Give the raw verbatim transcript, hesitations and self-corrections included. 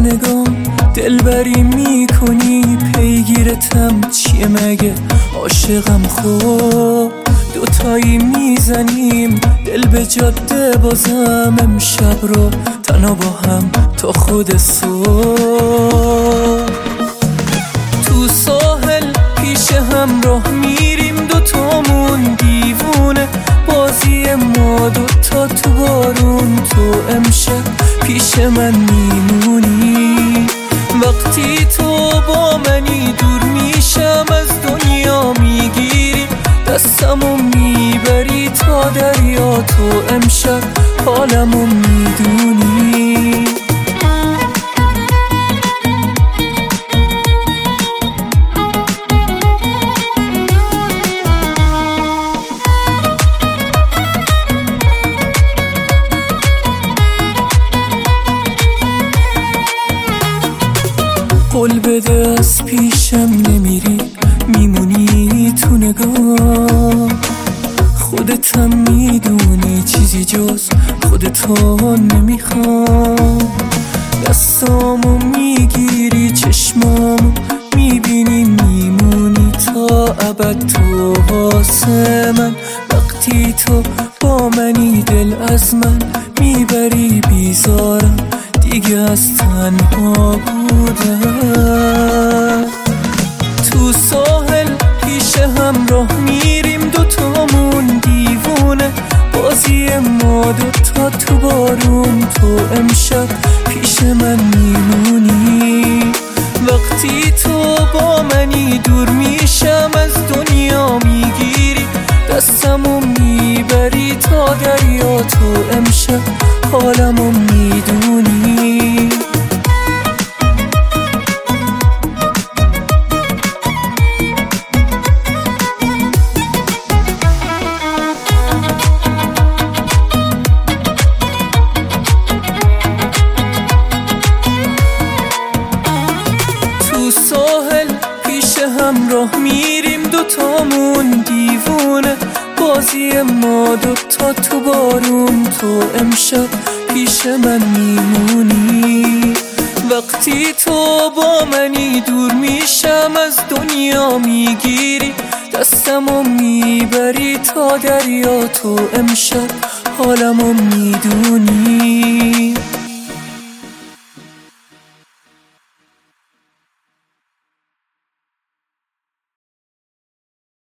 نگام دلبری میکنی، پیگیرتم چیه مگه عاشقم؟ خوب دوتایی میزنیم دل به جاده، بازم امشب رو تنها با هم تا خود صبح. تو ساحل پیش هم راه میریم دوتامون دیوونه، بازی ما دوتا تو بارون. تو امشب پیش من میمونی، وقتی تو با منی دور میشم از دنیا، میگیری دستمو میبری تا دریا. تو امشب حالمو میدونی. قول بده از پیشم نمیری، میمونی تو نگاه. خودتم میدونی چیزی جز خودتو نمیخوام. دستامو میگیری چشمامو میبینی، میمونی تا ابد تو واسه من. وقتی تو با منی دل از من میبری، بیزارم دیگه از تنها بودم. تو ساحل پیش هم راه میریم دوتامون دیوونه، بازی ما دوتا تو بارون. تو امشب پیش من میمونی، وقتی تو با منی دور میشم از دنیا، میگیری دستمو میبری تا دریا. تو امشب حالمو میدونی. تو ساحل پیش هم راه میریم دوتامون دیوونه، بازی ما دوتا تو بارون. تو امشب پیش من میمونی، وقتی تو با منی دور میشم از دنیا، میگیری دستمو میبری تا دریا. تو امشب حالمو میدونی.